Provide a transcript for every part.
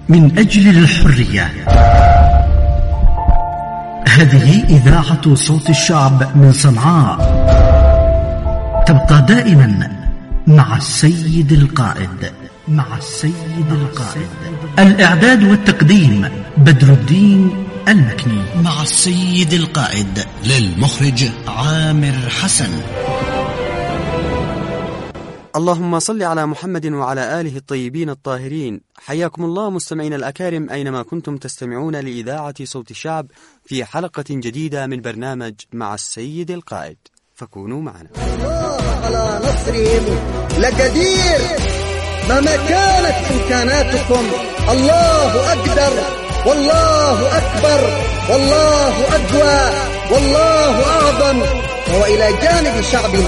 من أجل الحرية. هذه إذاعة صوت الشعب من صنعاء، تبقى دائما مع السيد القائد. الإعداد والتقديم بدر الدين المكني، مع السيد القائد للمخرج عامر حسن. اللهم صل على محمد وعلى آله الطيبين الطاهرين. حياكم الله مستمعين الأكارم أينما كنتم تستمعون لإذاعة صوت الشعب في حلقة جديدة من برنامج مع السيد القائد، فكونوا معنا. الله على نصرهم لقدير، مهما كانت إمكاناتكم الله أقدر، والله أكبر، والله أقوى، والله أعظم، وهو إلى جانب شعبنا.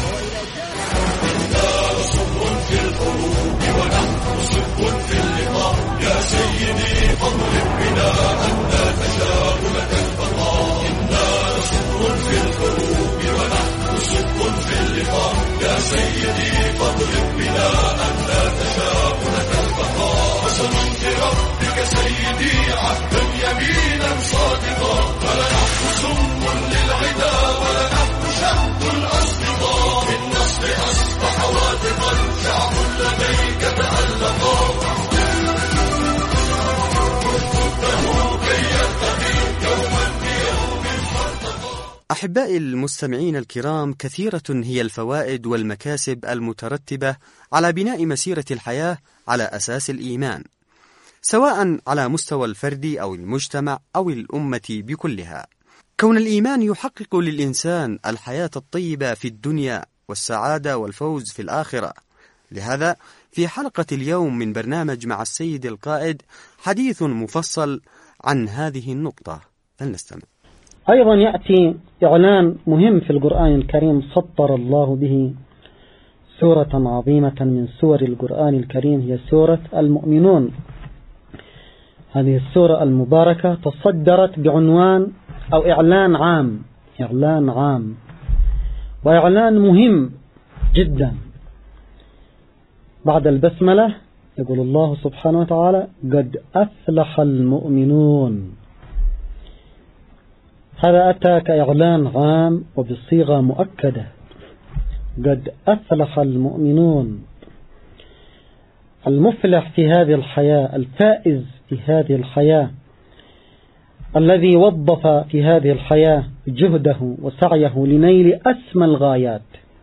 يا سيدي فاضرب بنا أن لا تشاء لك البقاء، إنا صبر في الحروب ونحن صبر في اللقاء. يا سيدي فاضرب بنا أن لا تشاء لك البقاء. قسم بربك سيدي عهدا يمينا صادقا، فلنحن سم للعدا ولنحن شهد الأصدقاء. بالنصر أصبح واثقا شعب لديك تألقا. أحبائي المستمعين الكرام، كثيرة هي الفوائد والمكاسب المترتبة على بناء مسيرة الحياة على أساس الإيمان، سواء على مستوى الفرد أو المجتمع أو الأمة بكلها. كون الإيمان يحقق للإنسان الحياة الطيبة في الدنيا والسعادة والفوز في الآخرة. لهذا في حلقة اليوم من برنامج مع السيد القائد حديث مفصل عن هذه النقطة، فلنستمع. أيضا يأتي إعلان مهم في القرآن الكريم سطر الله به سورة عظيمة من سور القرآن الكريم، هي سورة المؤمنون. هذه السورة المباركة تصدرت بعنوان أو إعلان عام وإعلان مهم جدا. بعد البسملة يقول الله سبحانه وتعالى: قد أفلح المؤمنون. هذا أتى كإعلان عام وبصيغة مؤكدة، قد أفلح المؤمنون. المفلح في هذه الحياة، الفائز في هذه الحياة، الذي وظف في هذه الحياة جهده وسعيه لنيل أسمى الغايات،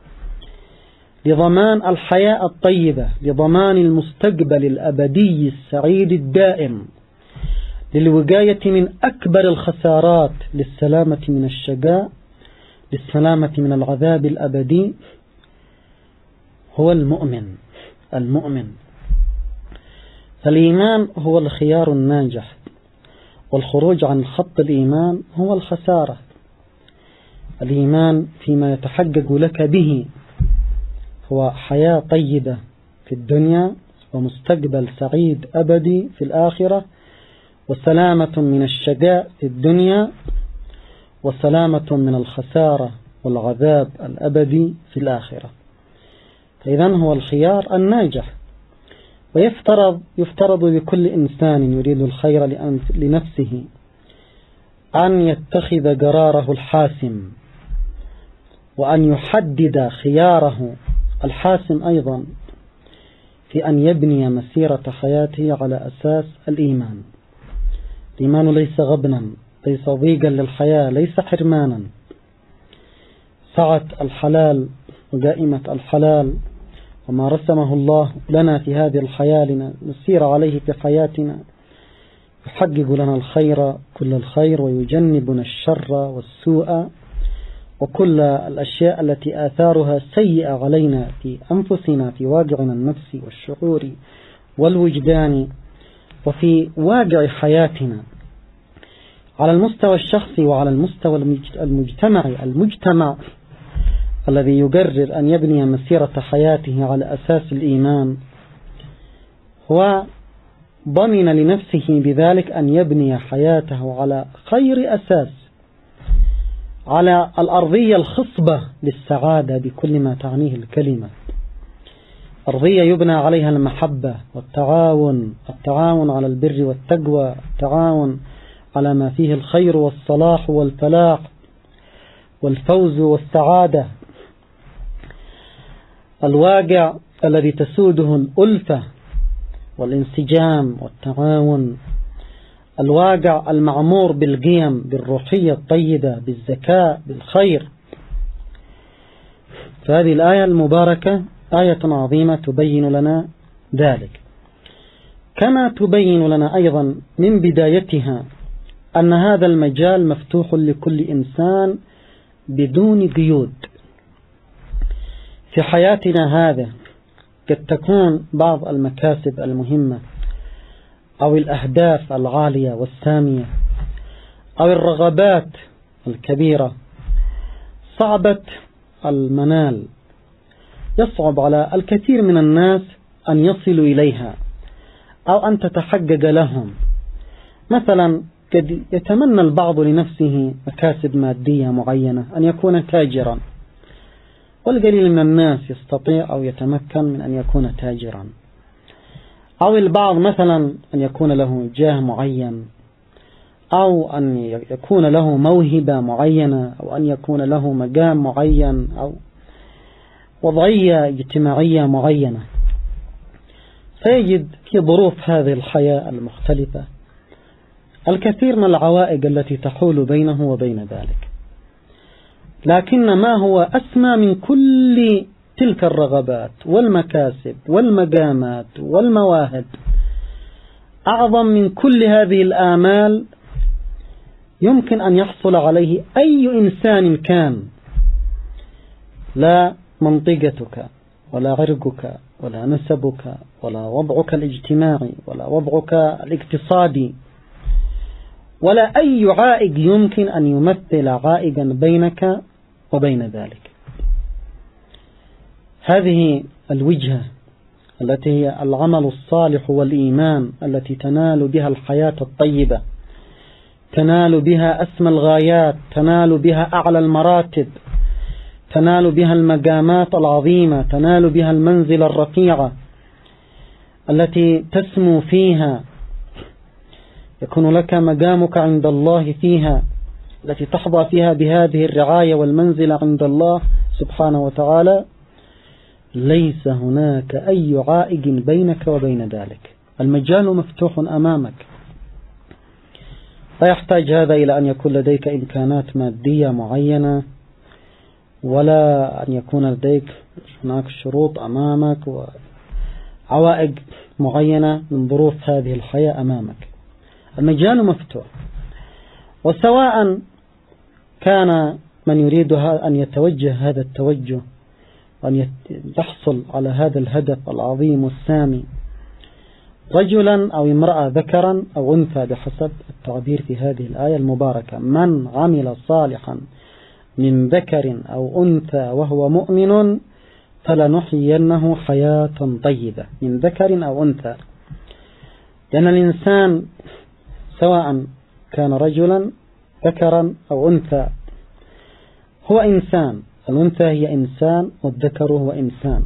لضمان الحياة الطيبة، لضمان المستقبل الأبدي السعيد الدائم، للوقاية من أكبر الخسارات، للسلامة من الشقاء، للسلامة من العذاب الأبدي، هو المؤمن. فالإيمان هو الخيار الناجح، والخروج عن خط الإيمان هو الخسارة. الإيمان فيما يتحقق لك به هو حياة طيبة في الدنيا، ومستقبل سعيد أبدي في الآخرة، وسلامة من الشقاء في الدنيا، وسلامة من الخسارة والعذاب الأبدي في الآخرة. فإذن هو الخيار الناجح. ويفترض بكل إنسان يريد الخير لنفسه أن يتخذ قراره الحاسم، وأن يحدد خياره الحاسم أيضا في أن يبني مسيرة حياته على أساس الإيمان. الإيمان ليس غبنا، ليس ضيقا للحياة، ليس حرمانا. سعة الحلال ودائمة الحلال وما رسمه الله لنا في هذه الحياة لنسير عليه في حياتنا يحقق لنا الخير كل الخير، ويجنبنا الشر والسوء وكل الأشياء التي آثارها سيئة علينا في أنفسنا، في واقعنا النفسي والشعوري والوجداني، وفي واقع حياتنا على المستوى الشخصي وعلى المستوى المجتمع الذي يقرر أن يبني مسيرة حياته على أساس الإيمان، هو ضمن لنفسه بذلك أن يبني حياته على خير أساس، على الأرضية الخصبة للسعادة بكل ما تعنيه الكلمة. أرضية يبنى عليها المحبة والتعاون، التعاون على البر والتقوى، التعاون على ما فيه الخير والصلاح والفلاح والفوز والسعادة. الواقع الذي تسوده الألفة والانسجام والتعاون، الواقع المعمور بالقيم، بالروحية الطيبة، بالذكاء، بالخير. فهذه الآية المباركة آية عظيمة تبين لنا ذلك، كما تبين لنا أيضا من بدايتها أن هذا المجال مفتوح لكل إنسان بدون قيود. في حياتنا هذا قد تكون بعض المكاسب المهمة أو الأهداف العالية والسامية أو الرغبات الكبيرة صعبة المنال، يصعب على الكثير من الناس أن يصلوا إليها أو أن تتحقق لهم. مثلا قد يتمنى البعض لنفسه مكاسب مادية معينة، أن يكون تاجرا، والقليل من الناس يستطيع أو يتمكن من أن يكون تاجرا. أو البعض مثلا أن يكون له جاه معين، أو أن يكون له موهبة معينة، أو أن يكون له مقام معين، أو وضعية اجتماعية معينة. فيجد في ظروف هذه الحياة المختلفة الكثير من العوائق التي تحول بينه وبين ذلك. لكن ما هو أسمى من كل تلك الرغبات والمكاسب والمقامات والمواهب، أعظم من كل هذه الآمال يمكن أن يحصل عليه أي إنسان كان، لا منطقتك ولا عرقك ولا نسبك ولا وضعك الاجتماعي ولا وضعك الاقتصادي ولا أي عائق يمكن أن يمثل عائقا بينك وبين ذلك. هذه الوجهة التي هي العمل الصالح والإيمان، التي تنال بها الحياة الطيبة، تنال بها أسمى الغايات، تنال بها أعلى المراتب، تنال بها المقامات العظيمة، تنال بها المنزل الرفيعة التي تسمو فيها، يكون لك مقامك عند الله فيها، التي تحظى فيها بهذه الرعاية والمنزل عند الله سبحانه وتعالى. ليس هناك أي عائق بينك وبين ذلك، المجال مفتوح أمامك. لا يحتاج هذا إلى أن يكون لديك إمكانات مادية معينة، ولا أن يكون لديك هناك شروط أمامك وعوائق معينة من ظروف هذه الحياة أمامك. المجال مفتوح، وسواء كان من يريد أن يتوجه هذا التوجه وأن يحصل على هذا الهدف العظيم والسامي، رجلا أو امرأة، ذكرا أو أنثى بحسب التعبير في هذه الآية المباركة: من عمل صالحا من ذكر أو أنثى وهو مؤمن فلنحيينه حياة طيبة. من ذكر أو أنثى، لأن الإنسان سواء كان رجلا ذكرا أو أنثى هو إنسان، الأنثى هي إنسان والذكر هو إنسان.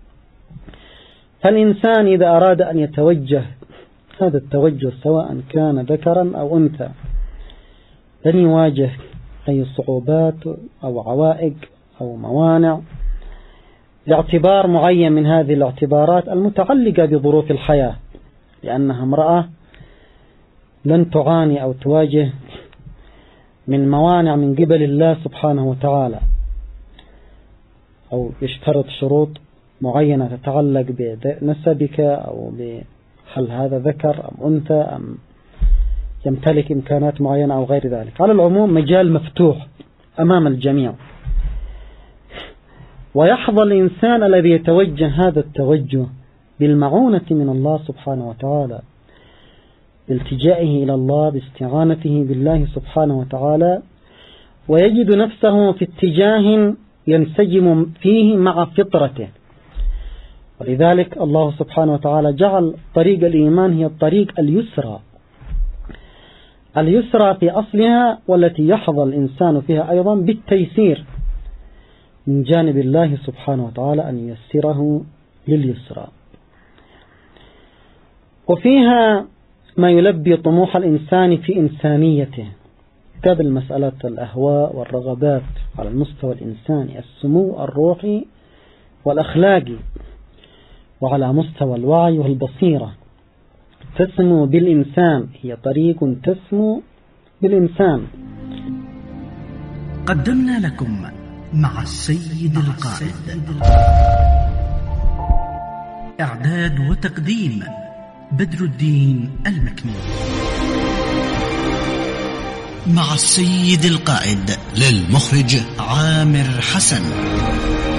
فالإنسان إذا أراد أن يتوجه هذا التوجه سواء كان ذكرا أو أنثى لن يواجه أي صعوبات أو عوائق أو موانع لاعتبار معين من هذه الاعتبارات المتعلقة بظروف الحياة، لأنها امرأة لن تعاني أو تواجه من موانع من قبل الله سبحانه وتعالى، أو يشترط شروط معينة تتعلق بنسبك أو بهل هذا ذكر أم أنثى أم يمتلك إمكانات معينة أو غير ذلك. على العموم مجال مفتوح أمام الجميع، ويحظى الإنسان الذي يتوجه هذا التوجه بالمعونة من الله سبحانه وتعالى، بالتجائه إلى الله، باستعانته بالله سبحانه وتعالى، ويجد نفسه في اتجاه ينسجم فيه مع فطرته. ولذلك الله سبحانه وتعالى جعل طريق الإيمان هي الطريق اليسرى، اليسرى في أصلها، والتي يحظى الإنسان فيها أيضا بالتيسير من جانب الله سبحانه وتعالى أن ييسره لليسرى. وفيها ما يلبي طموح الإنسان في إنسانيته قبل مسألة الأهواء والرغبات على المستوى الإنساني، السمو الروحي والأخلاقي، وعلى مستوى الوعي والبصيرة. تسمو بالإنسان، هي طريق تسمو بالإنسان. قدمنا لكم مع السيد القائد. إعداد وتقديم بدر الدين المكنون. مع السيد القائد، للمخرج عامر حسن.